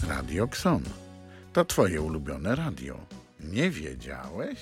Radio Xon. To twoje ulubione radio. Nie wiedziałeś?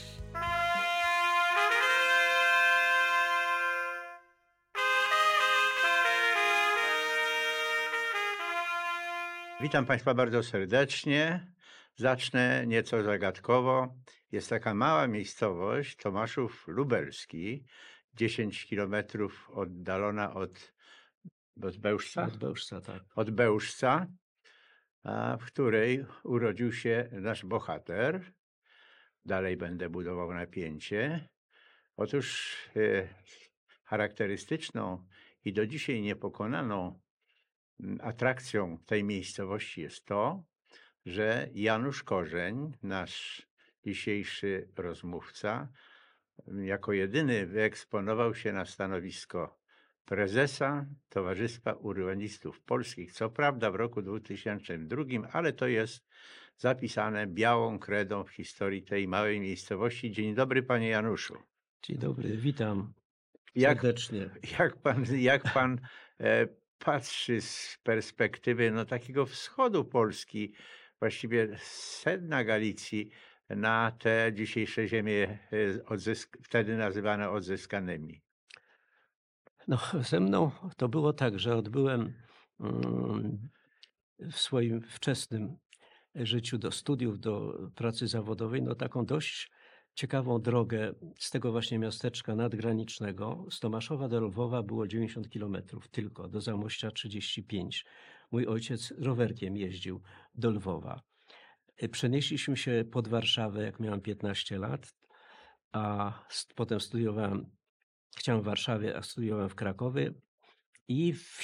Witam Państwa bardzo serdecznie. Zacznę nieco zagadkowo. Jest taka mała miejscowość, Tomaszów Lubelski, 10 kilometrów oddalona od Bełżca? Od Bełżca, tak. Od Bełżca, w której urodził się nasz bohater. Dalej będę budował napięcie. Otóż charakterystyczną i do dzisiaj niepokonaną atrakcją tej miejscowości jest to, że Janusz Korzeń, nasz dzisiejszy rozmówca, jako jedyny wyeksponował się na stanowisko prezesa Towarzystwa Urbanistów Polskich. Co prawda w roku 2002, ale to jest zapisane białą kredą w historii tej małej miejscowości. Dzień dobry, panie Januszu. Dzień dobry, witam serdecznie. Jak pan patrzy z perspektywy takiego wschodu Polski, właściwie sedna Galicji, na te dzisiejsze ziemie wtedy nazywane odzyskanymi? Ze mną to było tak, że odbyłem w swoim wczesnym życiu do studiów, do pracy zawodowej, taką dość ciekawą drogę z tego właśnie miasteczka nadgranicznego. Z Tomaszowa do Lwowa było 90 kilometrów tylko, do Zamościa 35. Mój ojciec rowerkiem jeździł do Lwowa. Przenieśliśmy się pod Warszawę, jak miałem 15 lat, a potem chciałem w Warszawie, a studiowałem w Krakowie i w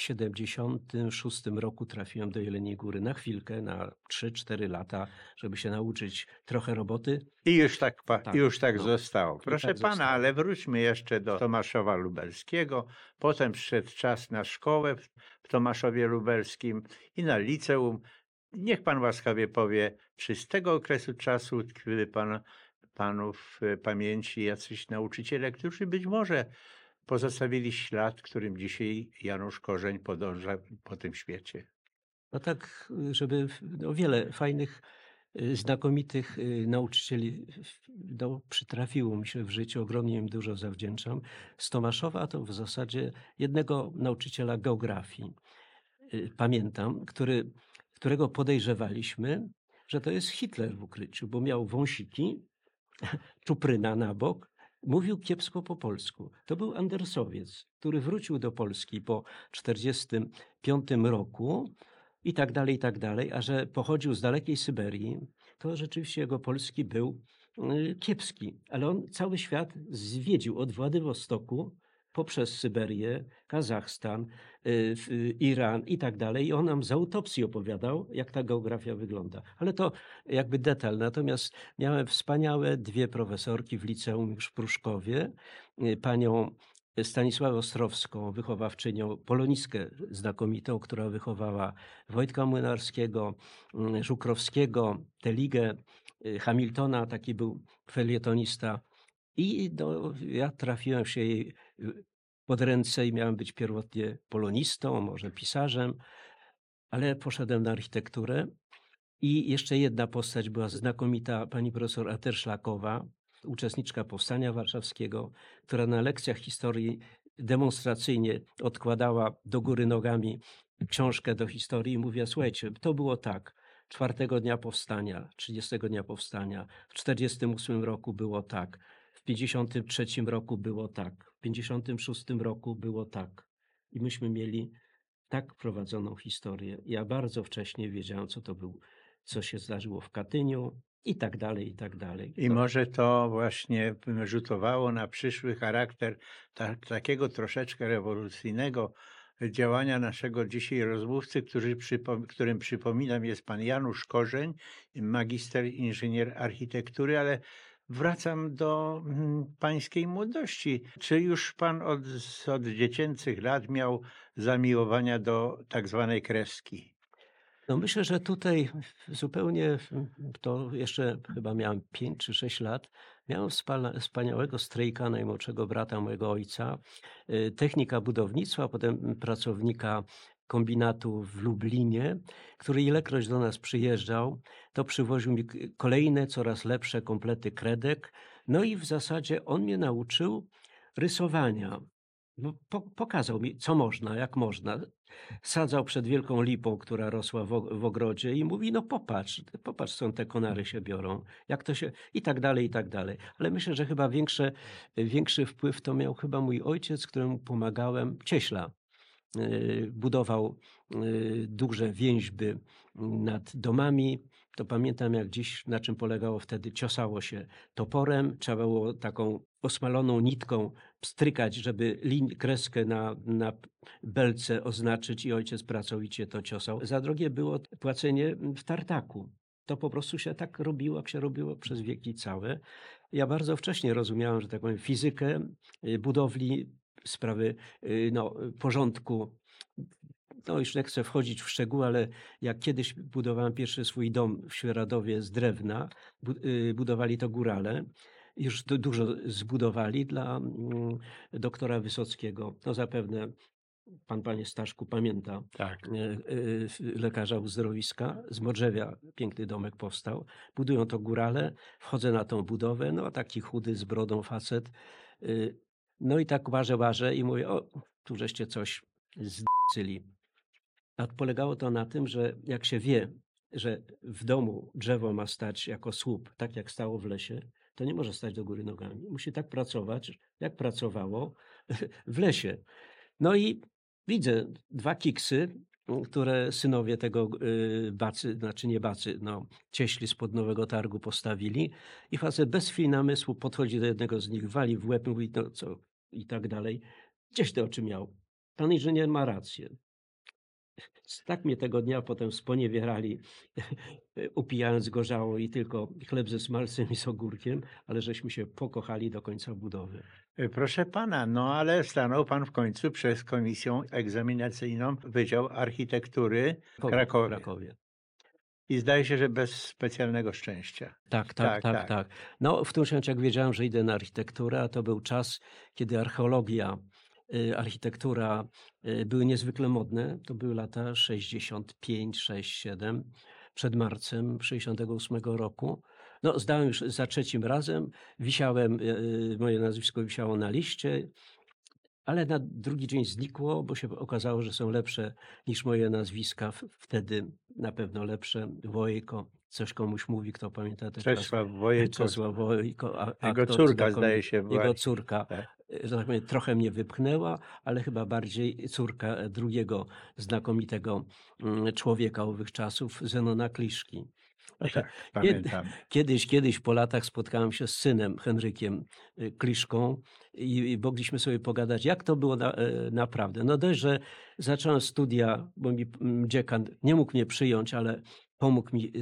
76 roku trafiłem do Jeleniej Góry na chwilkę, na 3-4 lata, żeby się nauczyć trochę roboty. I już tak zostało. Proszę tak pana, zostało. ale wróćmy jeszcze do Tomaszowa Lubelskiego. Potem przyszedł czas na szkołę w Tomaszowie Lubelskim i na liceum. Niech pan łaskawie powie, czy z tego okresu czasu tkwiły panu w pamięci jacyś nauczyciele, którzy być może pozostawili ślad, którym dzisiaj Janusz Korzeń podąża po tym świecie? Żeby wiele fajnych, znakomitych nauczycieli przytrafiło mi się w życiu, ogromnie im dużo zawdzięczam. Z Tomaszowa to w zasadzie jednego nauczyciela geografii pamiętam, którego podejrzewaliśmy, że to jest Hitler w ukryciu, bo miał wąsiki, czupryna na bok, mówił kiepsko po polsku. To był Andersowiec, który wrócił do Polski po 1945 roku i tak dalej, a że pochodził z dalekiej Syberii, to rzeczywiście jego polski był kiepski. Ale on cały świat zwiedził od Władywostoku poprzez Syberię, Kazachstan, Iran i tak dalej. I on nam z autopsji opowiadał, jak ta geografia wygląda. Ale to jakby detal. Natomiast miałem wspaniałe dwie profesorki w liceum już w Pruszkowie. Panią Stanisławę Ostrowską, wychowawczynią, polonistkę znakomitą, która wychowała Wojtka Młynarskiego, Żukrowskiego, Teligę, Hamiltona, taki był felietonista. I ja trafiłem się jej pod ręce i miałem być pierwotnie polonistą, może pisarzem, ale poszedłem na architekturę. I jeszcze jedna postać była znakomita, pani profesor Aterszlakowa, uczestniczka Powstania Warszawskiego, która na lekcjach historii demonstracyjnie odkładała do góry nogami książkę do historii i mówiła: słuchajcie, to było tak, 4 dnia powstania, 30 dnia powstania, w 48 roku było tak, w 53 roku było tak, w 56 roku było tak. I myśmy mieli tak prowadzoną historię. Ja bardzo wcześnie wiedziałem, co się zdarzyło w Katyniu i tak dalej, i tak dalej. I może to właśnie rzutowało na przyszły charakter takiego troszeczkę rewolucyjnego działania naszego dzisiaj rozmówcy, którym przypominam jest pan Janusz Korzeń, magister inżynier architektury, ale wracam do pańskiej młodości. Czy już pan od dziecięcych lat miał zamiłowania do tak zwanej kreski? Myślę, że tutaj zupełnie, to jeszcze chyba miałem 5 czy 6 lat, miałem wspaniałego strejka, najmłodszego brata mojego ojca, technika budownictwa, potem pracownika kombinatu w Lublinie, który ilekroć do nas przyjeżdżał, to przywoził mi kolejne, coraz lepsze komplety kredek. No i w zasadzie on mnie nauczył rysowania. No, pokazał mi, co można, jak można. Sadzał przed wielką lipą, która rosła w ogrodzie i mówi, no popatrz, skąd te konary się biorą, jak to się... i tak dalej, i tak dalej. Ale myślę, że chyba większy wpływ to miał chyba mój ojciec, któremu pomagałem, cieśla. Budował duże więźby nad domami. To pamiętam jak dziś, na czym polegało wtedy. Ciosało się toporem, trzeba było taką osmaloną nitką pstrykać, żeby kreskę na belce oznaczyć i ojciec pracowicie to ciosał. Za drogie było płacenie w tartaku. To po prostu się tak robiło, jak się robiło przez wieki całe. Ja bardzo wcześnie rozumiałem, że tak powiem, fizykę budowli, sprawy porządku. No już nie chcę wchodzić w szczegóły, ale jak kiedyś budowałem pierwszy swój dom w Świeradowie z drewna, budowali to górale. Już dużo zbudowali dla doktora Wysockiego. No zapewne pan, panie Staszku, pamięta. Tak. Lekarza uzdrowiska. Z Modrzewia piękny domek powstał. Budują to górale. Wchodzę na tą budowę. No taki chudy z brodą facet. No i tak łażę i mówię, o, tu żeście coś zdycyli. A polegało to na tym, że jak się wie, że w domu drzewo ma stać jako słup, tak jak stało w lesie, to nie może stać do góry nogami. Musi tak pracować, jak pracowało w lesie. No i widzę 2 kiksy, które synowie tego bacy, znaczy nie bacy, no cieśli spod Nowego Targu postawili i facet bez chwili namysłu podchodzi do jednego z nich, wali w łeb, mówi no co i tak dalej. Gdzieś ty oczy miał? Pan inżynier ma rację. Tak mnie tego dnia potem sponiewierali, upijając gorzało i tylko chleb ze smalcem i z ogórkiem, ale żeśmy się pokochali do końca budowy. Proszę pana, no ale stanął pan w końcu przed komisją egzaminacyjną Wydział Architektury w Krakowie. I zdaje się, że bez specjalnego szczęścia. Tak. No w tym momencie jak wiedziałem, że idę na architekturę, a to był czas, kiedy archeologia, architektura były niezwykle modne. To były lata 65, 6, 7, przed marcem 68 roku. No zdałem już za 3. razem, moje nazwisko wisiało na liście, ale na drugi dzień znikło, bo się okazało, że są lepsze niż moje nazwiska. Wtedy na pewno lepsze. Wojko, coś komuś mówi, kto pamięta te Czesław Wojko. Jego córka zdaje się była. Jego córka, że tak powiem, trochę mnie wypchnęła, ale chyba bardziej córka drugiego znakomitego człowieka owych czasów, Zenona Kliszki. Tak, pamiętam. Kiedyś po latach spotkałem się z synem Henrykiem Kliszką i mogliśmy sobie pogadać, jak to było naprawdę. No dość, że zacząłem studia, bo mi dziekan nie mógł mnie przyjąć, ale pomógł mi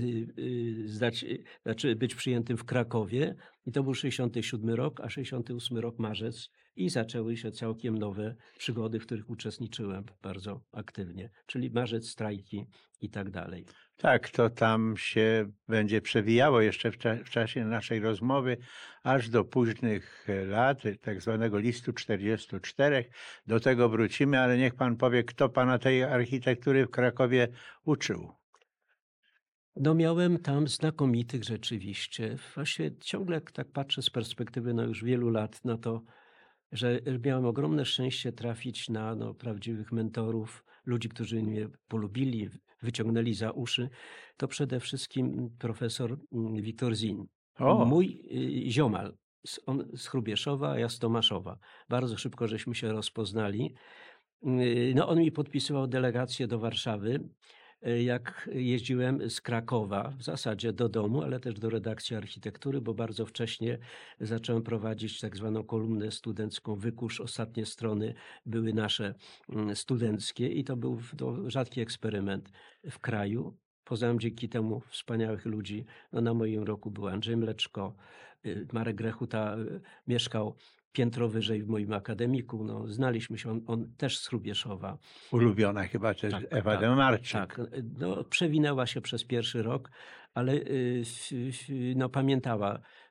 być przyjętym w Krakowie i to był 67 rok, a 68 rok marzec i zaczęły się całkiem nowe przygody, w których uczestniczyłem bardzo aktywnie, czyli marzec, strajki i tak dalej. Tak, to tam się będzie przewijało jeszcze w czasie naszej rozmowy, aż do późnych lat, tak zwanego listu 44. Do tego wrócimy, ale niech pan powie, kto pana tej architektury w Krakowie uczył. No miałem tam znakomitych rzeczywiście. Właśnie ciągle jak tak patrzę z perspektywy już wielu lat, no to, że miałem ogromne szczęście trafić na prawdziwych mentorów, ludzi, którzy mnie polubili, wyciągnęli za uszy. To przede wszystkim profesor Wiktor Zin. Mój ziomal. On z Hrubieszowa, a ja z Tomaszowa. Bardzo szybko żeśmy się rozpoznali. No on mi podpisywał delegację do Warszawy. Jak jeździłem z Krakowa, w zasadzie do domu, ale też do redakcji architektury, bo bardzo wcześnie zacząłem prowadzić tak zwaną kolumnę studencką Wykusz. Ostatnie strony były nasze studenckie i to był rzadki eksperyment w kraju. Poznałem dzięki temu wspaniałych ludzi. No, na moim roku był Andrzej Mleczko, Marek Grechuta mieszkał piętro wyżej w moim akademiku. No, znaliśmy się, on też z Hrubieszowa. Ulubiona chyba też Ewa Demarczyk. Tak, no, przewinęła się przez pierwszy rok, ale pamiętała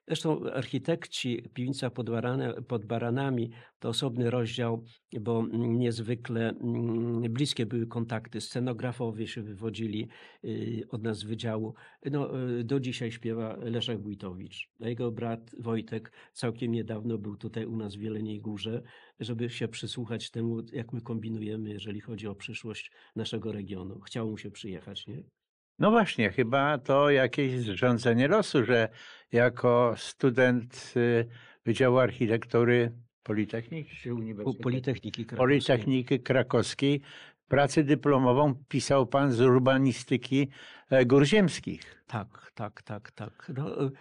Zresztą architekci, piwnica pod Baranami to osobny rozdział, bo niezwykle bliskie były kontakty. Scenografowie się wywodzili od nas z wydziału. No, do dzisiaj śpiewa Leszek Wójtowicz. A jego brat Wojtek całkiem niedawno był tutaj u nas w Jeleniej Górze, żeby się przysłuchać temu, jak my kombinujemy, jeżeli chodzi o przyszłość naszego regionu. Chciało mu się przyjechać, nie? No właśnie, chyba to jakieś zrządzenie losu, że jako student Wydziału Architektury Politechniki czy Uniwersytetu? Politechniki Krakowskiej. Politechniki Krakowskiej pracę dyplomową pisał pan z urbanistyki gór ziemskich. Tak. No,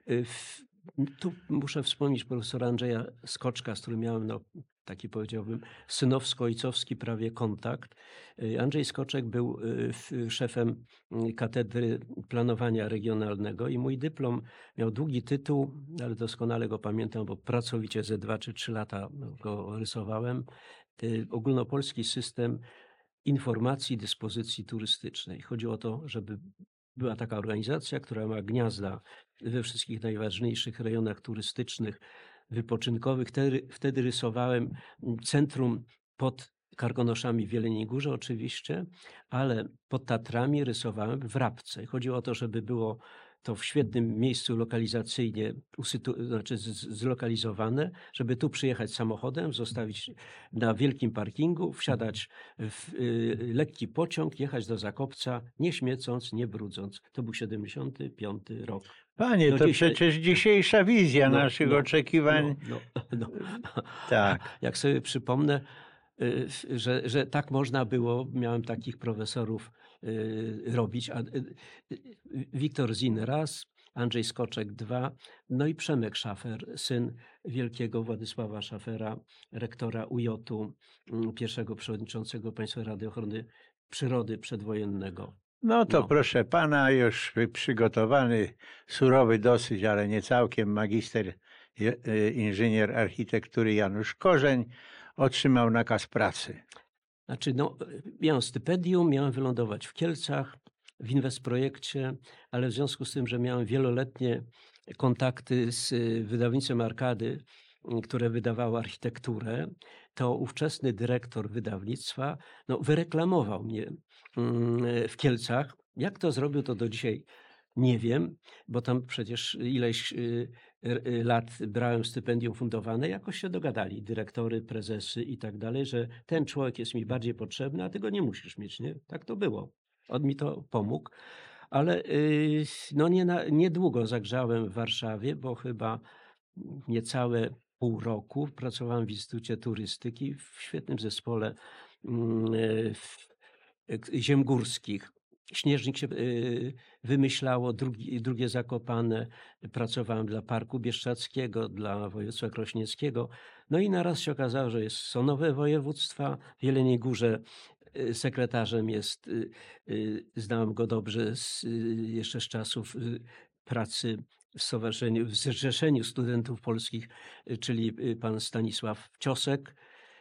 tu muszę wspomnieć profesora Andrzeja Skoczka, z którym miałem taki, powiedziałbym, synowsko-ojcowski prawie kontakt. Andrzej Skoczek był szefem Katedry Planowania Regionalnego i mój dyplom miał długi tytuł, ale doskonale go pamiętam, bo pracowicie ze 2 czy 3 lata go rysowałem. Ogólnopolski system informacji dyspozycji turystycznej. Chodziło o to, żeby była taka organizacja, która ma gniazda we wszystkich najważniejszych rejonach turystycznych, wypoczynkowych. Wtedy rysowałem centrum pod Karkonoszami w Jeleniej Górze oczywiście, ale pod Tatrami rysowałem w Rabce. Chodziło o to, żeby było to w świetnym miejscu lokalizacyjnie zlokalizowane, żeby tu przyjechać samochodem, zostawić na wielkim parkingu, wsiadać w lekki pociąg, jechać do Zakopca, nie śmiecąc, nie brudząc. To był 75 rok. Panie, to przecież dzisiejsza wizja naszych oczekiwań. Tak. Jak sobie przypomnę, że tak można było, miałem takich profesorów robić. Wiktor Zin raz, Andrzej Skoczek 2, no i Przemek Szafer, syn wielkiego Władysława Szafera, rektora UJ-u, pierwszego przewodniczącego Państwowej Rady Ochrony Przyrody przedwojennego. No to proszę pana, już przygotowany, surowy dosyć, ale nie całkiem, magister inżynier architektury Janusz Korzeń otrzymał nakaz pracy. Znaczy, miałem stypendium, miałem wylądować w Kielcach, w Inwestprojekcie, ale w związku z tym, że miałem wieloletnie kontakty z wydawnictwem Arkady, które wydawało architekturę, to ówczesny dyrektor wydawnictwa wyreklamował mnie w Kielcach. Jak to zrobił, to do dzisiaj nie wiem, bo tam przecież ileś lat brałem stypendium fundowane, jakoś się dogadali, dyrektory, prezesy i tak dalej, że ten człowiek jest mi bardziej potrzebny, a ty go nie musisz mieć, nie? Tak to było. On mi to pomógł, ale niedługo zagrzałem w Warszawie, bo chyba niecałe pół roku pracowałem w Instytucie Turystyki w świetnym zespole ziemgórskich. Śnieżnik się wymyślało, drugie Zakopane. Pracowałem dla Parku Bieszczadzkiego, dla województwa krośnieckiego. No i naraz się okazało, że są nowe województwa. W Jeleniej Górze sekretarzem jest, znałem go dobrze jeszcze z czasów pracy w Zrzeszeniu Studentów Polskich, czyli pan Stanisław Ciosek.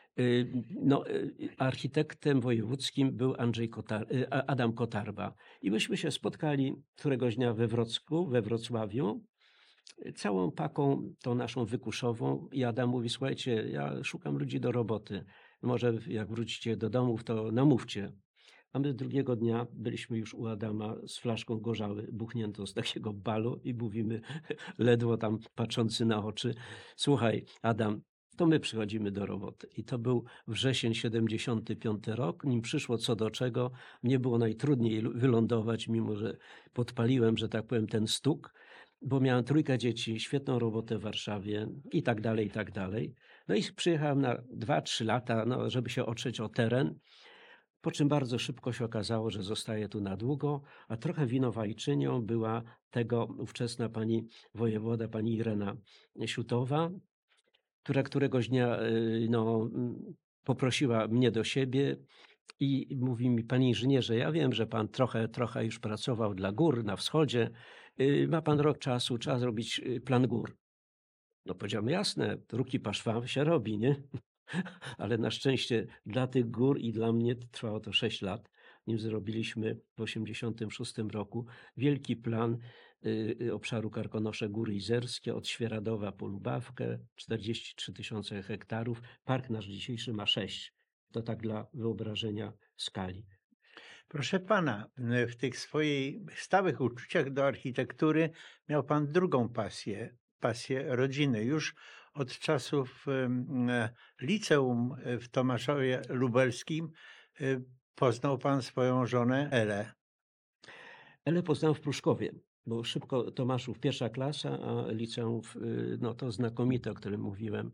Architektem wojewódzkim był Adam Kotarba. I myśmy się spotkali któregoś dnia we Wrocławiu, całą paką tą naszą wykuszową. I Adam mówi: słuchajcie, ja szukam ludzi do roboty. Może jak wrócicie do domów, to namówcie. A my drugiego dnia byliśmy już u Adama z flaszką gorzały, buchniętą z takiego balu i mówimy, ledwo tam patrzący na oczy: słuchaj, Adam, to my przychodzimy do roboty. I to był wrzesień 75 rok. Nim przyszło co do czego, mnie było najtrudniej wylądować, mimo że podpaliłem, że tak powiem, ten stuk, bo miałem 3 dzieci, świetną robotę w Warszawie i tak dalej, i tak dalej. No i przyjechałem na 2-3 lata, żeby się otrzeć o teren. Po czym bardzo szybko się okazało, że zostaję tu na długo, a trochę winowajczynią była tego ówczesna pani wojewoda, pani Irena Siutowa, która któregoś dnia poprosiła mnie do siebie i mówi mi: panie inżynierze, ja wiem, że pan trochę już pracował dla gór na wschodzie, ma pan rok czasu, trzeba zrobić plan gór. No powiedziałem: jasne, druki paszwa się robi, nie? Ale na szczęście dla tych gór i dla mnie trwało to 6 lat, nim zrobiliśmy w 1986 roku wielki plan obszaru Karkonosze Góry Izerskie, od Świeradowa po Lubawkę, 43 000 hektarów. Park nasz dzisiejszy ma 6. To tak dla wyobrażenia skali. Proszę pana, w tych swoich stałych uczuciach do architektury miał pan drugą pasję rodziny. Już od czasów liceum w Tomaszowie Lubelskim poznał pan swoją żonę Elę. Elę poznałem w Pruszkowie, bo szybko Tomaszów pierwsza klasa, a liceum no to znakomite, o którym mówiłem.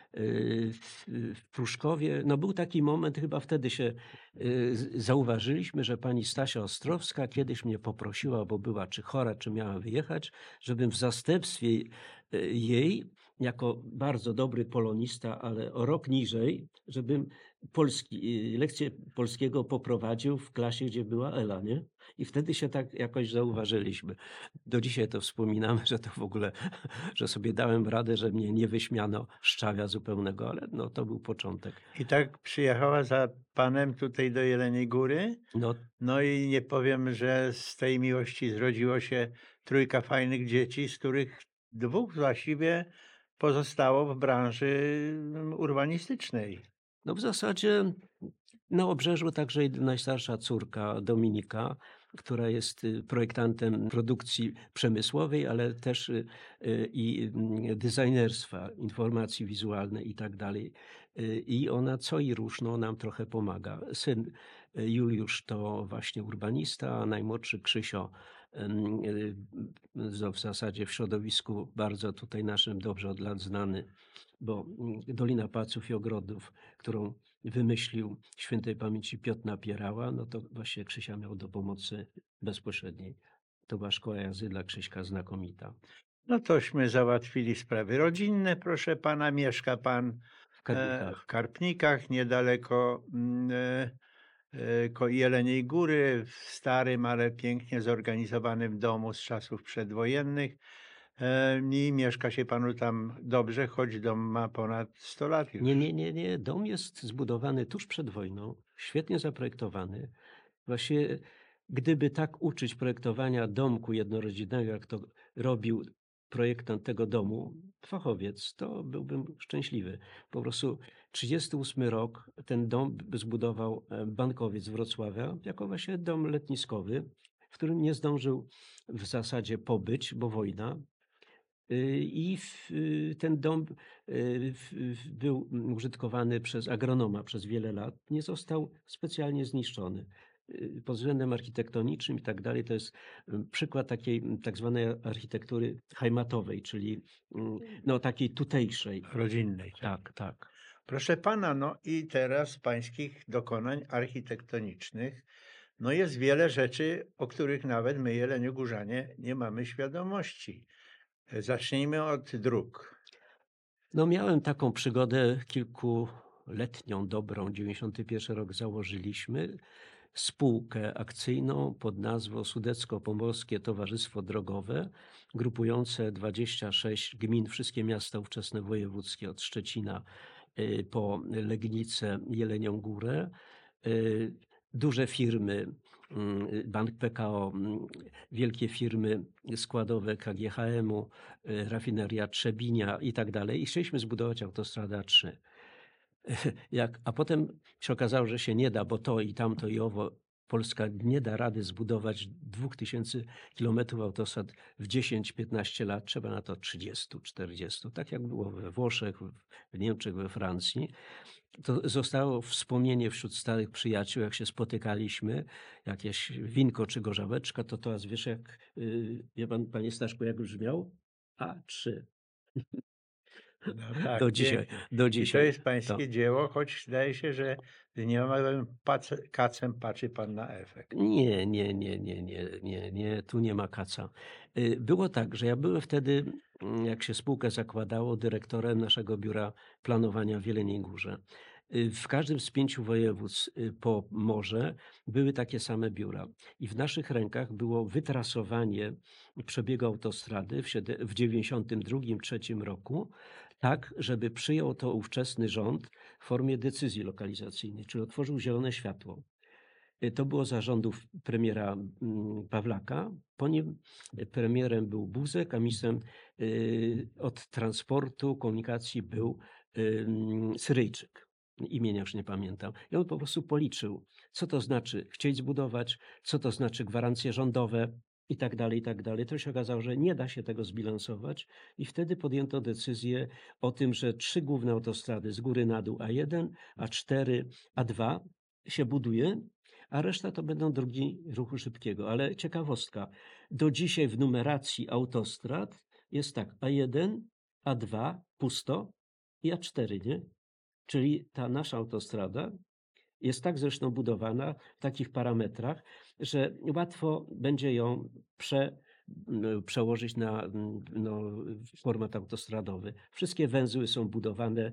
W Pruszkowie, no był taki moment, chyba wtedy się zauważyliśmy, że pani Stasia Ostrowska kiedyś mnie poprosiła, bo była czy chora, czy miała wyjechać, żebym w zastępstwie jej, jako bardzo dobry polonista, ale o rok niżej, żebym lekcję polskiego poprowadził w klasie, gdzie była Ela, nie? I wtedy się tak jakoś zauważyliśmy. Do dzisiaj to wspominamy, że to w ogóle, że sobie dałem radę, że mnie nie wyśmiano szczawia zupełnego, ale no to był początek. I tak przyjechała za panem tutaj do Jeleniej Góry. No, No i nie powiem, że z tej miłości zrodziło się 3 fajnych dzieci, z których 2 właściwie pozostało w branży urbanistycznej. no w zasadzie na Obrzeżu także i najstarsza córka Dominika, która jest projektantem produkcji przemysłowej, ale też i designerstwa, informacji wizualnej i tak dalej. I ona co i rusz nam trochę pomaga. Syn Juliusz to właśnie urbanista, a najmłodszy Krzysio w zasadzie w środowisku bardzo tutaj naszym dobrze od lat znany, bo Dolina Paców i Ogrodów, którą wymyślił świętej pamięci Piotr Napierała, no to właśnie Krzysia miał do pomocy bezpośredniej. To była szkoła jazdy dla Krzyśka znakomita. No tośmy załatwili sprawy rodzinne, proszę pana. Mieszka pan W Karpnikach. w Karpnikach, niedaleko Jeleniej Góry, w starym, ale pięknie zorganizowanym domu z czasów przedwojennych. I mieszka się panu tam dobrze, choć dom ma ponad 100 lat już. Nie. Dom jest zbudowany tuż przed wojną, świetnie zaprojektowany. Właśnie gdyby tak uczyć projektowania domku jednorodzinnego, jak to robił projektant tego domu, fachowiec, to byłbym szczęśliwy. Po prostu 38 rok ten dom zbudował bankowiec z Wrocławia jako właśnie dom letniskowy, w którym nie zdążył w zasadzie pobyć, bo wojna. I ten dom był użytkowany przez agronoma przez wiele lat. Nie został specjalnie zniszczony. Pod względem architektonicznym i tak dalej, to jest przykład takiej tak zwanej architektury heimatowej, czyli no, takiej tutejszej. Rodzinnej. Tak. Proszę pana, no i teraz z pańskich dokonań architektonicznych, no jest wiele rzeczy, o których nawet my, jeleniogórzanie, nie mamy świadomości. Zacznijmy od dróg. No miałem taką przygodę kilkuletnią, dobrą. 91 rok założyliśmy spółkę akcyjną pod nazwą Sudecko-Pomorskie Towarzystwo Drogowe, grupujące 26 gmin, wszystkie miasta ówczesne wojewódzkie, od Szczecina po Legnicę, Jelenią Górę. Duże firmy, Bank PKO, wielkie firmy składowe KGHM-u, rafineria Trzebinia i tak dalej. I chcieliśmy zbudować autostradę A3. A potem się okazało, że się nie da, bo to i tamto i owo. Polska nie da rady zbudować 2000 kilometrów autostrad w 10-15 lat. Trzeba na to 30-40. Tak jak było we Włoszech, w Niemczech, we Francji. To zostało wspomnienie wśród starych przyjaciół, jak się spotykaliśmy, jakieś winko czy gorzałeczka, to teraz wiesz jak, wie pan, panie Staszku, jak brzmiał? A3. No tak, Do dzisiaj. pięknie. Do I to dzisiaj. jest pańskie dzieło, choć zdaje się, że dniemowym kacem patrzy pan na efekt. Nie, tu nie ma kaca. Było tak, że ja byłem wtedy, jak się spółkę zakładało, dyrektorem naszego biura planowania w Jeleniej Górze. W każdym z 5 województw po morze były takie same biura. I w naszych rękach było wytrasowanie przebiegu autostrady w 1992-1993 roku, tak, żeby przyjął to ówczesny rząd w formie decyzji lokalizacyjnej, czyli otworzył zielone światło. To było za rządów premiera Pawlaka. Po nim premierem był Buzek, a ministrem od transportu, komunikacji był Syryjczyk. Imienia już nie pamiętam. I on po prostu policzył, co to znaczy chcieć zbudować, co to znaczy gwarancje rządowe i tak dalej, i tak dalej. To się okazało, że nie da się tego zbilansować i wtedy podjęto decyzję o tym, że 3 główne autostrady z góry na dół A1, A4, A2 się buduje, a reszta to będą drogi ruchu szybkiego. Ale ciekawostka, do dzisiaj w numeracji autostrad jest tak, A1, A2 pusto i A4, nie? Czyli ta nasza autostrada jest tak zresztą budowana w takich parametrach, że łatwo będzie ją przełożyć na format autostradowy. Wszystkie węzły są budowane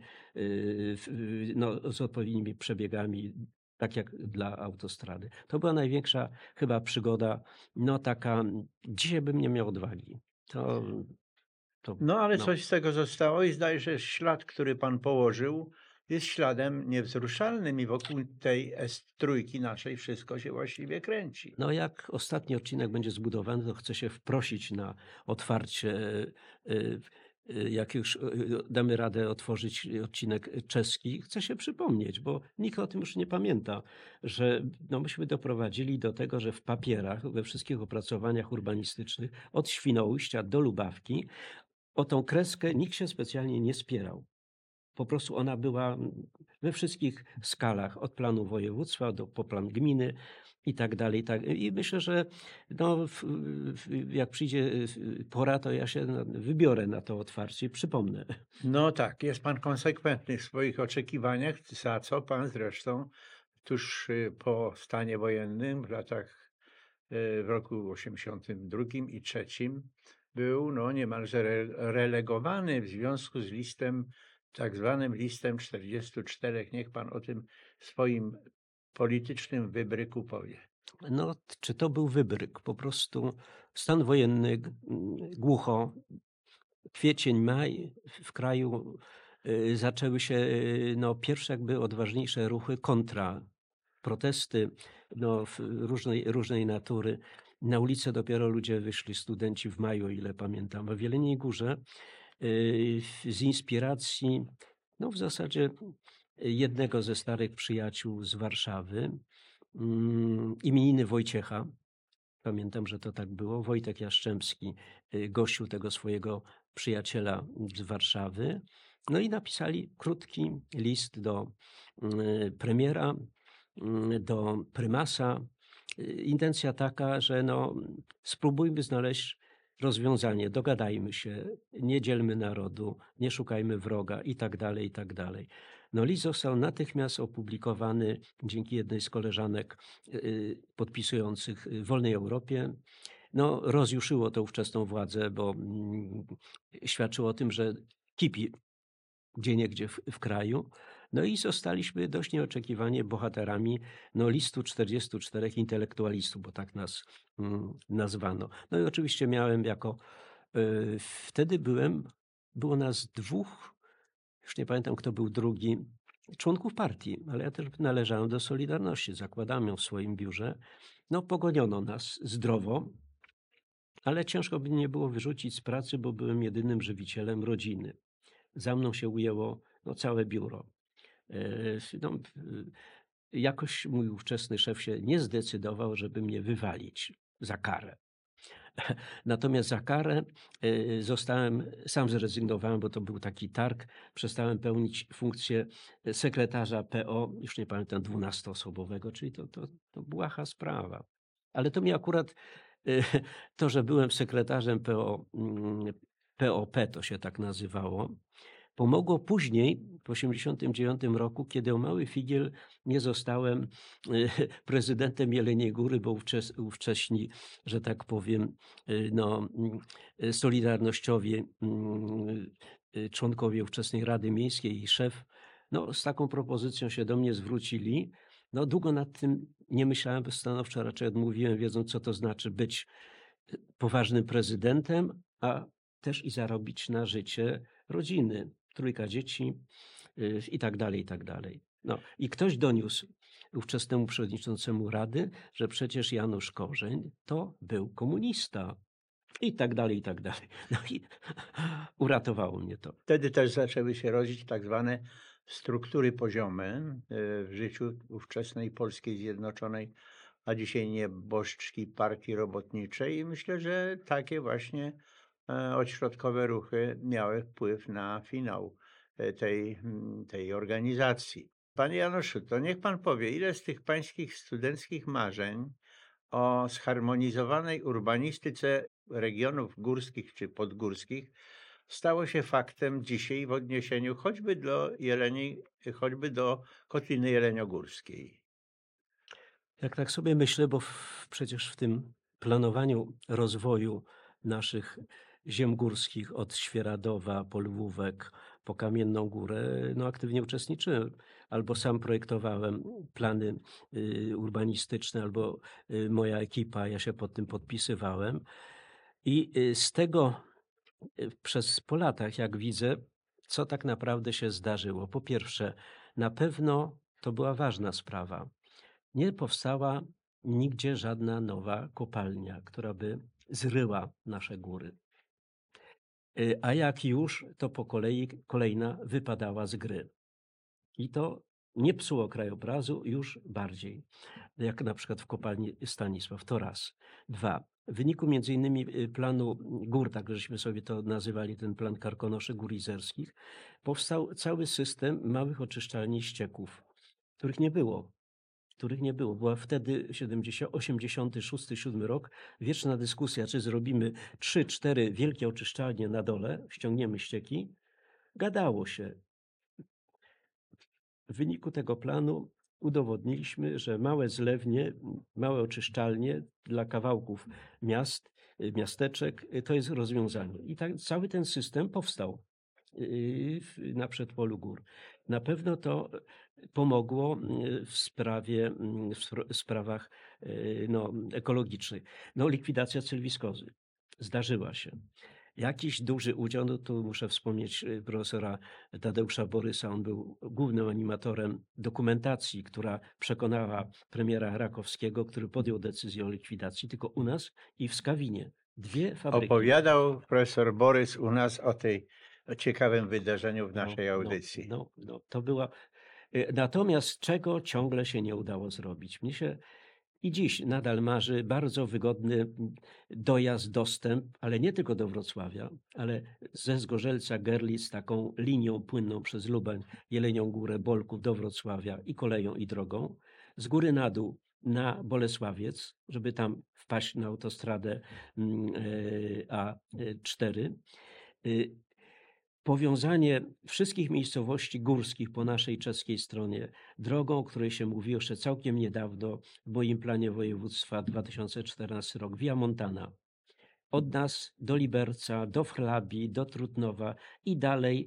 z odpowiednimi przebiegami, tak jak dla autostrady. To była największa chyba przygoda, taka, dzisiaj bym nie miał odwagi. No ale coś z tego zostało i zdaje się, że ślad, który pan położył, jest śladem niewzruszalnym i wokół tej S3 naszej wszystko się właściwie kręci. No jak ostatni odcinek będzie zbudowany, to chcę się wprosić na otwarcie, jak już damy radę otworzyć odcinek czeski, chcę się przypomnieć, bo nikt o tym już nie pamięta, że myśmy doprowadzili do tego, że w papierach, we wszystkich opracowaniach urbanistycznych, od Świnoujścia do Lubawki, o tą kreskę nikt się specjalnie nie spierał. Po prostu ona była we wszystkich skalach, od planu województwa po plan gminy i tak dalej. I myślę, że jak przyjdzie pora, to ja się wybiorę na to otwarcie i przypomnę. No tak, jest pan konsekwentny w swoich oczekiwaniach, za co pan zresztą tuż po stanie wojennym w roku 82 i 3 był niemalże relegowany w związku z tak zwanym listem 44. Niech pan o tym swoim politycznym wybryku powie. Czy to był wybryk? Po prostu stan wojenny, głucho, kwiecień, maj w kraju zaczęły się pierwsze jakby odważniejsze ruchy kontra, protesty różnej natury. Na ulicę dopiero ludzie wyszli, studenci w maju, o ile pamiętam, a w Jeleniej Górze z inspiracji w zasadzie jednego ze starych przyjaciół z Warszawy, imieniny Wojciecha. Pamiętam, że to tak było. Wojtek Jastrzębski gościł tego swojego przyjaciela z Warszawy. I napisali krótki list do premiera, do prymasa. Intencja taka, że spróbujmy znaleźć rozwiązanie, dogadajmy się, nie dzielmy narodu, nie szukajmy wroga i tak dalej, i tak dalej. List został natychmiast opublikowany dzięki jednej z koleżanek podpisujących w Wolnej Europie. Rozjuszyło to ówczesną władzę, bo świadczyło o tym, że kipi gdzieniegdzie w kraju. I zostaliśmy dość nieoczekiwanie bohaterami listu 44 intelektualistów, bo tak nas nazwano. I oczywiście miałem wtedy było nas 2, już nie pamiętam kto był drugi, członków partii, ale ja też należałem do Solidarności, zakładałem ją w swoim biurze. Pogoniono nas zdrowo, ale ciężko by nie było wyrzucić z pracy, bo byłem jedynym żywicielem rodziny. Za mną się ujęło całe biuro. Jakoś mój ówczesny szef się nie zdecydował, żeby mnie wywalić za karę. Natomiast za karę sam zrezygnowałem, bo to był taki targ. Przestałem pełnić funkcję sekretarza PO, już nie pamiętam, 12-osobowego, czyli to błaha sprawa. Ale to mi akurat to, że byłem sekretarzem POP, to się tak nazywało, pomogło później, w 1989 roku, kiedy o mały figiel nie zostałem prezydentem Jeleniej Góry, bo ówcześni, że tak powiem, solidarnościowi, członkowie ówczesnej Rady Miejskiej i szef, z taką propozycją się do mnie zwrócili. Długo nad tym nie myślałem stanowczo, raczej odmówiłem, wiedząc, co to znaczy być poważnym prezydentem, a też i zarobić na życie rodziny, 3 dzieci i tak dalej, i tak dalej. I ktoś doniósł ówczesnemu przewodniczącemu Rady, że przecież Janusz Korzeń to był komunista. I tak dalej, i tak dalej. No i uratowało mnie to. Wtedy też zaczęły się rodzić tak zwane struktury poziome w życiu ówczesnej Polskiej Zjednoczonej, a dzisiaj nieboszczki Partii Robotniczej. I myślę, że takie właśnie ośrodkowe ruchy miały wpływ na finał tej organizacji. Panie Januszu, to niech pan powie, ile z tych pańskich studenckich marzeń o zharmonizowanej urbanistyce regionów górskich czy podgórskich stało się faktem dzisiaj w odniesieniu choćby do Kotliny Jeleniogórskiej. Jak tak sobie myślę, bo przecież w tym planowaniu rozwoju naszych ziem górskich od Świeradowa, po Lwówek, po Kamienną Górę, no aktywnie uczestniczyłem. Albo sam projektowałem plany urbanistyczne, albo moja ekipa, ja się pod tym podpisywałem. I z tego po latach, jak widzę, co tak naprawdę się zdarzyło. Po pierwsze, na pewno to była ważna sprawa. Nie powstała nigdzie żadna nowa kopalnia, która by zryła nasze góry. A jak już, to po kolei kolejna wypadała z gry. I to nie psuło krajobrazu już bardziej, jak na przykład w kopalni Stanisław. To raz. Dwa. W wyniku między innymi planu gór, tak żeśmy sobie to nazywali, ten plan Karkonoszy Gór Izerskich, powstał cały system małych oczyszczalni ścieków, których nie było. Była wtedy 86-7 rok, wieczna dyskusja, czy zrobimy 3-4 wielkie oczyszczalnie na dole, ściągniemy ścieki. Gadało się. W wyniku tego planu udowodniliśmy, że małe zlewnie, małe oczyszczalnie dla kawałków miast, miasteczek to jest rozwiązanie. I tak cały ten system powstał na przedpolu gór. Na pewno to pomogło w sprawach ekologicznych. Likwidacja sylwiskozy zdarzyła się. Jakiś duży udział, no tu muszę wspomnieć profesora Tadeusza Borysa, on był głównym animatorem dokumentacji, która przekonała premiera Rakowskiego, który podjął decyzję o likwidacji, tylko u nas i w Skawinie. 2 fabryki. Opowiadał profesor Borys u nas o ciekawym wydarzeniu w naszej audycji. To była... Natomiast czego ciągle się nie udało zrobić? Mnie się i dziś nadal marzy bardzo wygodny dojazd, dostęp, ale nie tylko do Wrocławia, ale ze Zgorzelca, Görlitz, taką linią płynną przez Lubań, Jelenią Górę, Bolków do Wrocławia i koleją, i drogą. Z góry na dół na Bolesławiec, żeby tam wpaść na autostradę A4. Powiązanie wszystkich miejscowości górskich po naszej czeskiej stronie drogą, o której się mówi jeszcze całkiem niedawno w moim planie województwa 2014 rok, Via Montana. Od nas do Liberca, do Wchlabi, do Trutnowa i dalej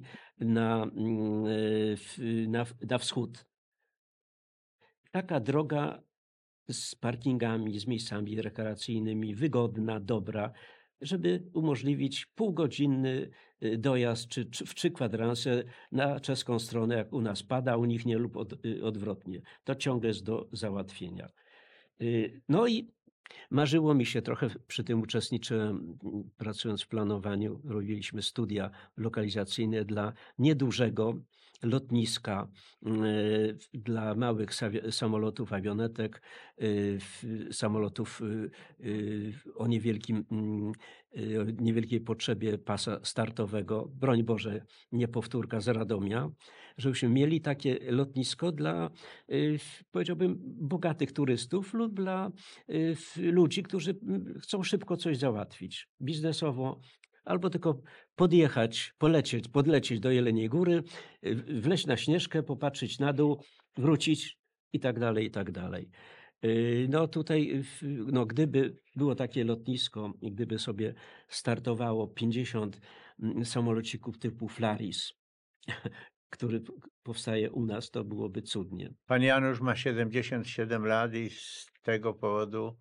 na wschód. Taka droga z parkingami, z miejscami rekreacyjnymi, wygodna, dobra, żeby umożliwić półgodzinny dojazd czy w 3 kwadranse na czeską stronę, jak u nas pada, u nich nie, lub odwrotnie. To ciągle jest do załatwienia. No i marzyło mi się trochę, przy tym uczestniczyłem, pracując w planowaniu, robiliśmy studia lokalizacyjne dla niedużego lotniska dla małych samolotów, awionetek, samolotów o niewielkiej potrzebie pasa startowego, broń Boże, nie powtórka z Radomia, żebyśmy mieli takie lotnisko dla, powiedziałbym, bogatych turystów lub dla ludzi, którzy chcą szybko coś załatwić biznesowo, albo tylko podjechać, podlecieć do Jeleniej Góry, wleźć na Śnieżkę, popatrzeć na dół, wrócić i tak dalej, i tak dalej. No tutaj, gdyby było takie lotnisko i gdyby sobie startowało 50 samolocików typu Flaris, który powstaje u nas, to byłoby cudnie. Pan Janusz ma 77 lat i z tego powodu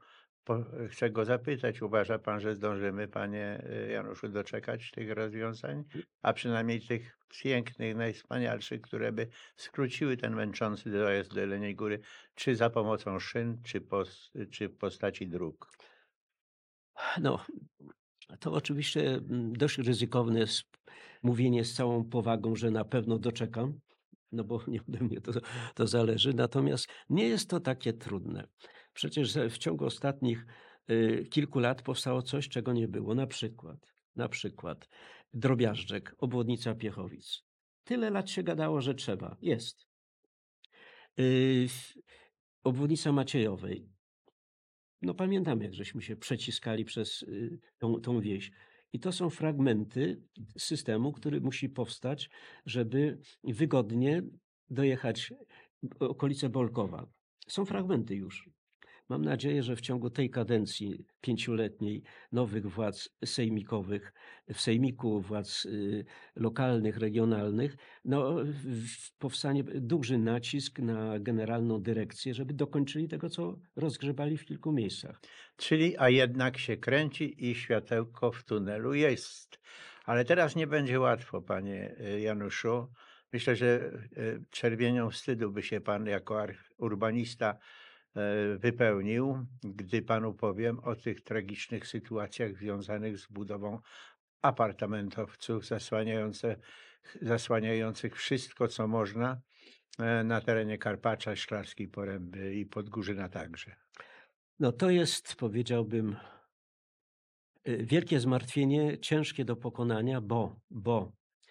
chcę go zapytać, uważa pan, że zdążymy, panie Januszu, doczekać tych rozwiązań, a przynajmniej tych pięknych, najwspanialszych, które by skróciły ten męczący dojazd do Jeleniej Góry, czy za pomocą szyn, czy w postaci dróg? No, to oczywiście dość ryzykowne jest mówienie z całą powagą, że na pewno doczekam, no bo nie ode mnie to zależy. Natomiast nie jest to takie trudne. Przecież w ciągu ostatnich kilku lat powstało coś, czego nie było. Na przykład Drobiażdżek, obwodnica Piechowic. Tyle lat się gadało, że trzeba. Jest. Y, Obwodnica Maciejowej. No pamiętam, jak żeśmy się przeciskali przez tą wieś. I to są fragmenty systemu, który musi powstać, żeby wygodnie dojechać okolice Bolkowa. Są fragmenty już. Mam nadzieję, że w ciągu tej kadencji 5-letniej nowych władz sejmikowych, w sejmiku władz lokalnych, regionalnych, no, powstanie duży nacisk na generalną dyrekcję, żeby dokończyli tego, co rozgrzebali w kilku miejscach. Czyli, a jednak się kręci i światełko w tunelu jest. Ale teraz nie będzie łatwo, panie Januszu. Myślę, że czerwienią wstydu by się pan jako urbanista wypełnił, gdy panu powiem o tych tragicznych sytuacjach związanych z budową apartamentowców zasłaniających wszystko, co można na terenie Karpacza, Szklarskiej Poręby i Podgórzyna także. No to jest, powiedziałbym, wielkie zmartwienie, ciężkie do pokonania, bo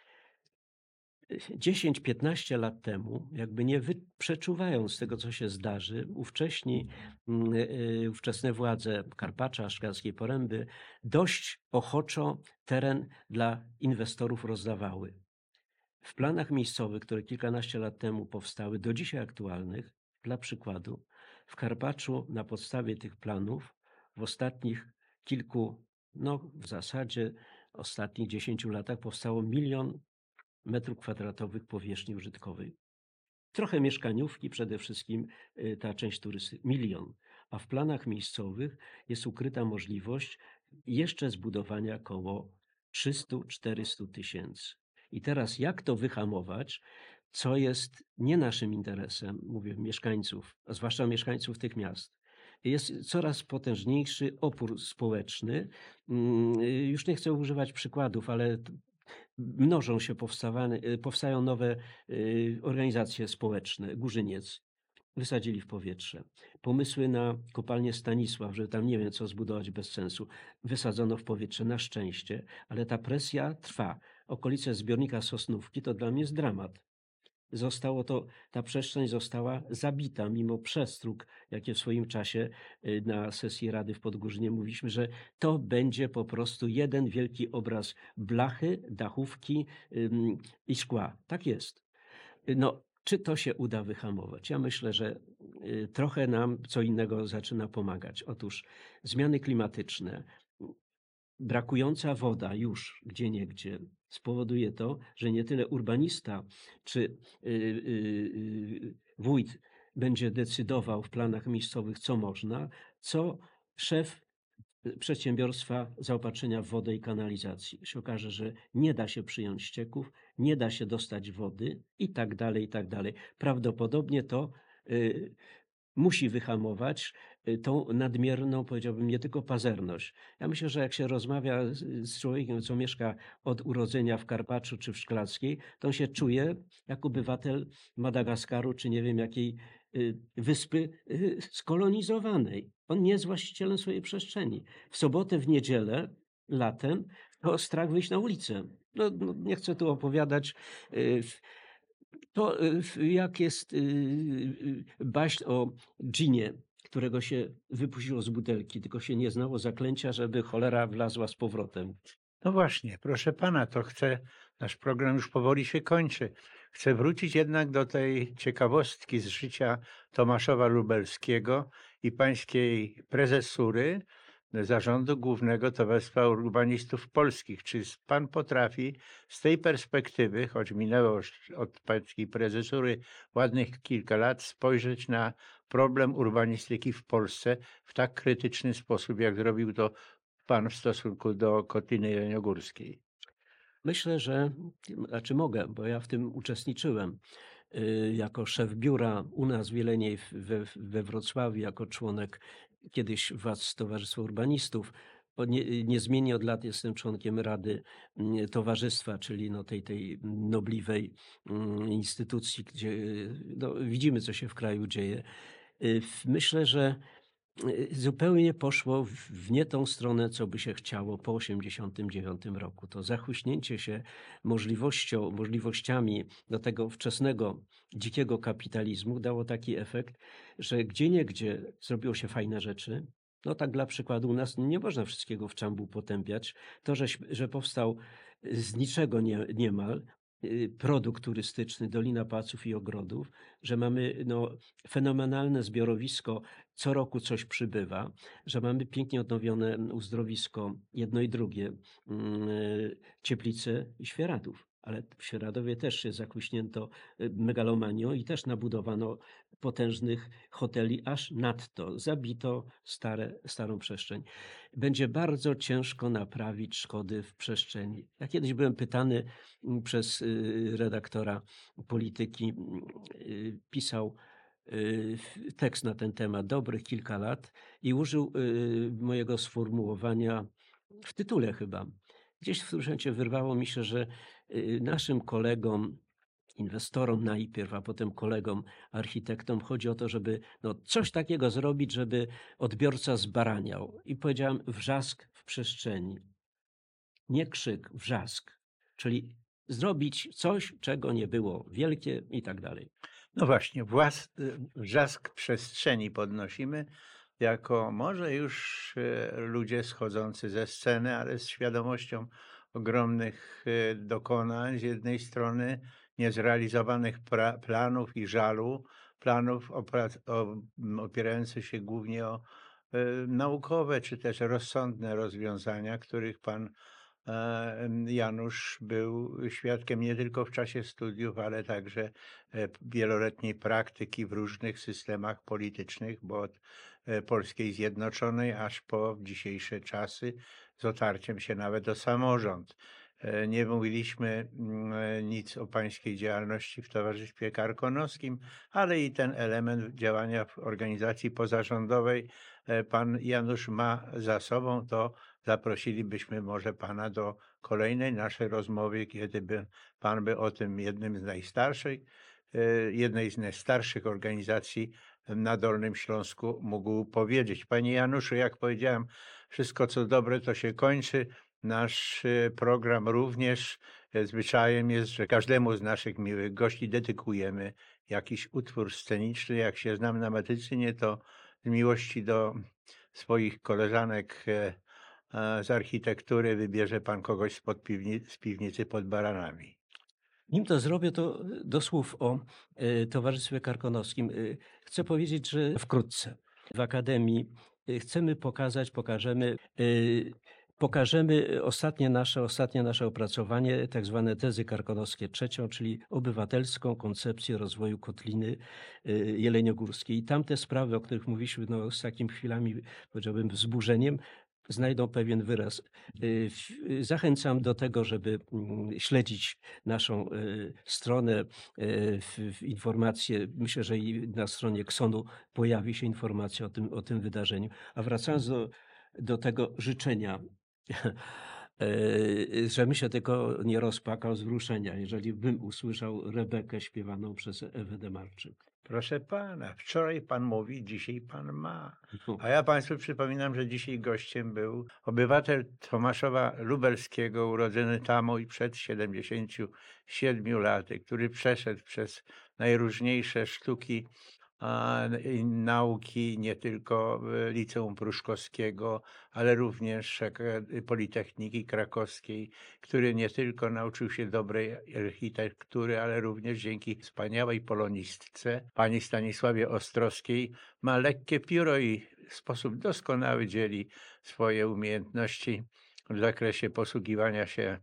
10-15 lat temu, jakby nie przeczuwając tego, co się zdarzy, ówczesne władze Karpacza, Szklarskiej Poręby dość ochoczo teren dla inwestorów rozdawały. W planach miejscowych, które kilkanaście lat temu powstały, do dzisiaj aktualnych, dla przykładu, w Karpaczu na podstawie tych planów w ostatnich w zasadzie ostatnich 10 latach powstało 1 000 000 metrów kwadratowych powierzchni użytkowej. Trochę mieszkaniówki, przede wszystkim ta część turystyczna, 1 000 000. A w planach miejscowych jest ukryta możliwość jeszcze zbudowania około 300-400 tysięcy. I teraz jak to wyhamować, co jest nie naszym interesem, mówię mieszkańców, a zwłaszcza mieszkańców tych miast. Jest coraz potężniejszy opór społeczny. Już nie chcę używać przykładów, ale mnożą się, powstają nowe organizacje społeczne. Górzyniec wysadzili w powietrze. Pomysły na kopalnię Stanisław, że tam nie wiem co zbudować bez sensu, wysadzono w powietrze na szczęście, ale ta presja trwa. Okolice zbiornika Sosnówki to dla mnie jest dramat. Ta przestrzeń została zabita, mimo przestróg, jakie w swoim czasie na sesji Rady w Podgórzynie mówiliśmy, że to będzie po prostu jeden wielki obraz blachy, dachówki i szkła. Tak jest. No, czy to się uda wyhamować? Ja myślę, że trochę nam co innego zaczyna pomagać. Otóż zmiany klimatyczne, brakująca woda już gdzieniegdzie spowoduje to, że nie tyle urbanista czy wójt będzie decydował w planach miejscowych, co można, co szef przedsiębiorstwa zaopatrzenia w wodę i kanalizacji. Się okaże, że nie da się przyjąć ścieków, nie da się dostać wody i tak dalej, i tak dalej. Prawdopodobnie to musi wyhamować tą nadmierną, powiedziałbym, nie tylko pazerność. Ja myślę, że jak się rozmawia z człowiekiem, co mieszka od urodzenia w Karpaczu czy w Szklarskiej, to on się czuje jak obywatel Madagaskaru czy nie wiem jakiej wyspy skolonizowanej. On nie jest właścicielem swojej przestrzeni. W sobotę, w niedzielę, latem, to strach wyjść na ulicę. No, nie chcę tu opowiadać. To jak jest baśń o dżinie, którego się wypuściło z butelki, tylko się nie znało zaklęcia, żeby cholera wlazła z powrotem. No właśnie, proszę pana, nasz program już powoli się kończy. Chcę wrócić jednak do tej ciekawostki z życia Tomaszowa Lubelskiego i pańskiej prezesury Zarządu Głównego Towarzystwa Urbanistów Polskich. Czy pan potrafi z tej perspektywy, choć minęło już od pańskiej prezesury ładnych kilka lat, spojrzeć na problem urbanistyki w Polsce w tak krytyczny sposób, jak zrobił to pan w stosunku do Kotliny Jeleniogórskiej? Myślę, że znaczy mogę, bo ja w tym uczestniczyłem jako szef biura u nas w Jeleniej we Wrocławiu, jako członek kiedyś władz Towarzystwa Urbanistów. Niezmiennie od lat jestem członkiem Rady Towarzystwa, czyli no tej nobliwej instytucji, gdzie no, widzimy, co się w kraju dzieje. Myślę, że zupełnie poszło w nie tą stronę, co by się chciało po 1989 roku. To zachłyśnięcie się możliwościami do tego wczesnego, dzikiego kapitalizmu dało taki efekt, że gdzieniegdzie zrobiło się fajne rzeczy. No tak dla przykładu u nas nie można wszystkiego w czambu potępiać. To, że powstał z niczego niemal produkt turystyczny Dolina Paców i Ogrodów, że mamy no, fenomenalne zbiorowisko, co roku coś przybywa, że mamy pięknie odnowione uzdrowisko, jedno i drugie, Cieplice i Świeradów. Ale w Świeradowie też się zakłyśnięto megalomanią i też nabudowano potężnych hoteli, aż nadto zabito starą przestrzeń. Będzie bardzo ciężko naprawić szkody w przestrzeni. Ja kiedyś byłem pytany przez redaktora polityki, pisał tekst na ten temat dobrych kilka lat i użył mojego sformułowania w tytule chyba. Gdzieś w którymś momencie wyrwało mi się, że naszym kolegom, inwestorom najpierw, a potem kolegom, architektom chodzi o to, żeby no, coś takiego zrobić, żeby odbiorca zbaraniał. I powiedziałem wrzask w przestrzeni. Nie krzyk, wrzask. Czyli zrobić coś, czego nie było, wielkie i tak dalej. No właśnie, wrzask przestrzeni podnosimy jako może już ludzie schodzący ze sceny, ale z świadomością ogromnych dokonań, z jednej strony niezrealizowanych planów i żalu, planów opierających się głównie o naukowe czy też rozsądne rozwiązania, których pan Janusz był świadkiem nie tylko w czasie studiów, ale także wieloletniej praktyki w różnych systemach politycznych, bo od Polskiej Zjednoczonej aż po dzisiejsze czasy z otarciem się nawet o samorząd. Nie mówiliśmy nic o pańskiej działalności w Towarzystwie Karkonoskim, ale i ten element działania w organizacji pozarządowej pan Janusz ma za sobą, to zaprosilibyśmy może pana do kolejnej naszej rozmowy, kiedy pan by o tym jednej z najstarszych organizacji na Dolnym Śląsku mógł powiedzieć. Panie Januszu, jak powiedziałem, wszystko co dobre to się kończy. Nasz program również zwyczajem jest, że każdemu z naszych miłych gości dedykujemy jakiś utwór sceniczny. Jak się znam na medycynie, to z miłości do swoich koleżanek z architektury wybierze pan kogoś z piwnicy pod Baranami. Nim to zrobię, to do słów o Towarzystwie Karkonoskim. Chcę powiedzieć, że wkrótce w Akademii chcemy pokażemy ostatnie nasze opracowanie, tak zwane tezy karkonoskie trzecią, czyli obywatelską koncepcję rozwoju Kotliny Jeleniogórskiej. I tamte sprawy, o których mówiliśmy no, z takim chwilami, powiedziałbym, wzburzeniem, znajdą pewien wyraz. Zachęcam do tego, żeby śledzić naszą stronę, informacje. Myślę, że i na stronie Ksonu pojawi się informacja o tym wydarzeniu. A wracając do tego życzenia, żebym się tylko nie rozpłakał z wzruszenia, jeżeli bym usłyszał Rebekę śpiewaną przez Ewę Demarczyk. Proszę pana, wczoraj pan mówi, dzisiaj pan ma. A ja państwu przypominam, że dzisiaj gościem był obywatel Tomaszowa Lubelskiego, urodzony tam i przed 77 laty, który przeszedł przez najróżniejsze sztuki i nauki, nie tylko Liceum Pruszkowskiego, ale również Politechniki Krakowskiej, który nie tylko nauczył się dobrej architektury, ale również dzięki wspaniałej polonistce, pani Stanisławie Ostrowskiej, ma lekkie pióro i w sposób doskonały dzieli swoje umiejętności w zakresie posługiwania się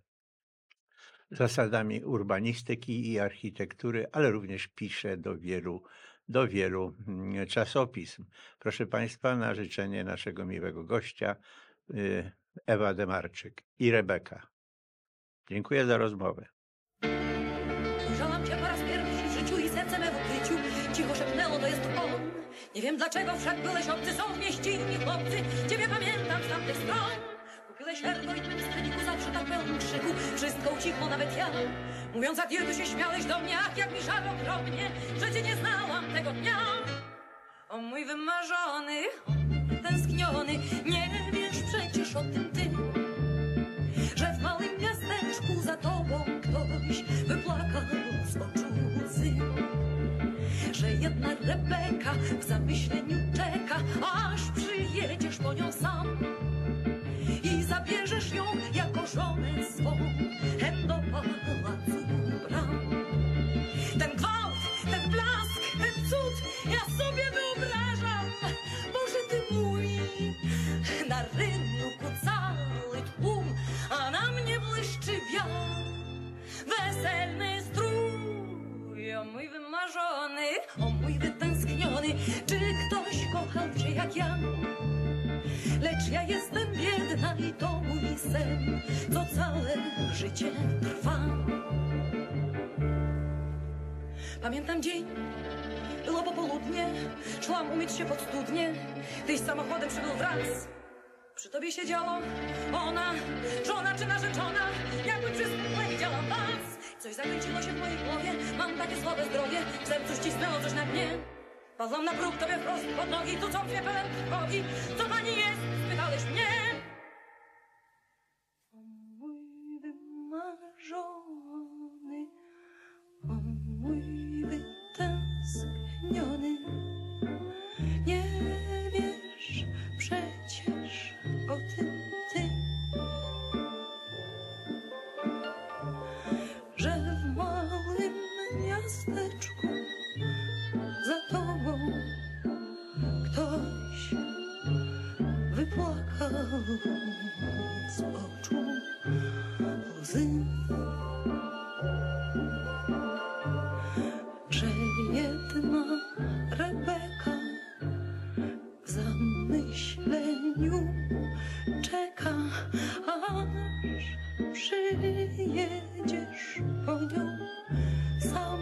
zasadami urbanistyki i architektury, ale również pisze do wielu do wielu czasopism. Proszę Państwa, na życzenie naszego miłego gościa Ewa Demarczyk i Rebeka. Dziękuję za rozmowę. Ujrzałam cię po raz pierwszy w życiu i serce me w ukryciu cicho szepnęło, to jest on. Nie wiem dlaczego, wszak byłeś obcy, są w mieście inni chłopcy. Ciebie pamiętam z tamtych stron. Kupiłeś ergo i tym sklepiku zawsze tak pełnym krzyku. Wszystko ucichło, nawet ja. Mówiąc adieu, ty się śmiałeś do mnie, ach, jak mi żal okropnie, że cię nie znałam tego dnia. O mój wymarzony, tęskniony, nie wiesz przecież o tym ty, że w małym miasteczku za tobą ktoś wypłakał z oczu łzy, że jedna Rebeka w zamyśleniu czeka, aż przyjedziesz po nią sam i zabierzesz ją jako żonę swą hen do pałacu bram. Ten gwałt, ten blask, ten cud, ja sobie wyobrażam, Boże ty mój, na rynku cały tłum, a na mnie błyszczy wiatr, weselny strój. O mój wymarzony, o mój wytęskniony, czy ktoś kochał cię jak ja? Lecz ja jestem biedna i to mój sen, co całe życie trwa. Pamiętam dzień, było popołudnie, szłam umyć się pod studnię, tyś samochodem przybył wraz. Przy tobie siedziała ona, żona czy narzeczona, jakby wszystko widziałam was. Coś zakręciło się w mojej głowie, mam takie słabe zdrowie, w sercu ścisnęło coś na mnie. Padłam na próg tobie wprost pod nogi, tu co mnie pełen trwogi. Co pani jest? Spytałeś mnie. O mój wymarzony, o mój wytęskniony, nie wiesz przecież o tym ty, że w małym miasteczku za tobą ktoś wypłakał z oczu łzy, że jedna Rebeka w zamyśleniu czeka, aż przyjedziesz po nią sam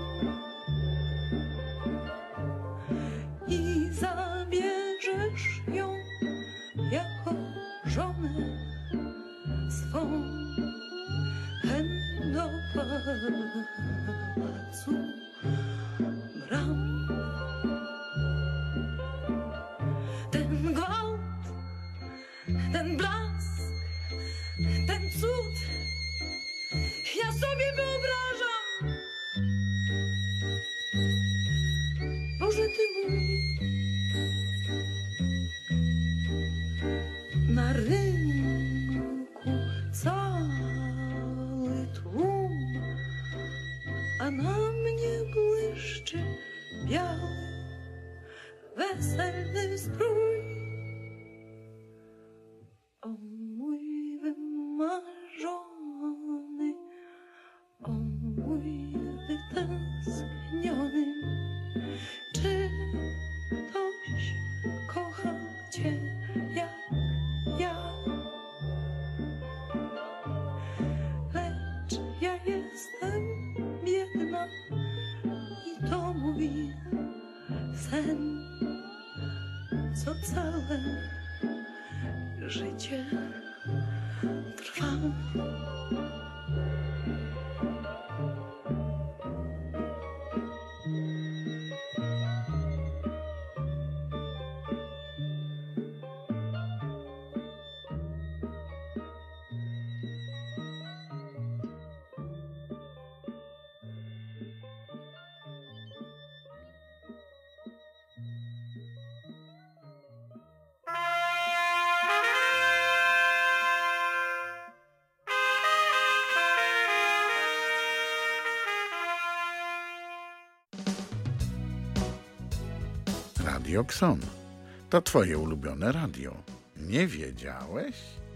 i zabierzesz ją jako żonę swą hen do pałacu bram. Ten gwałt, ten blask, ten cud, ja sobie wyobrażam. Boże ty mój, na rynku cały tłum, a na mnie błyszczy biały, weselny strój. O mój wymarzony, o mój wytęskniony, czy ktoś kochał cię jak ja? Lecz ja jestem biedna i to mój sen, co całe życie trwa. Radio Xon. To twoje ulubione radio. Nie wiedziałeś?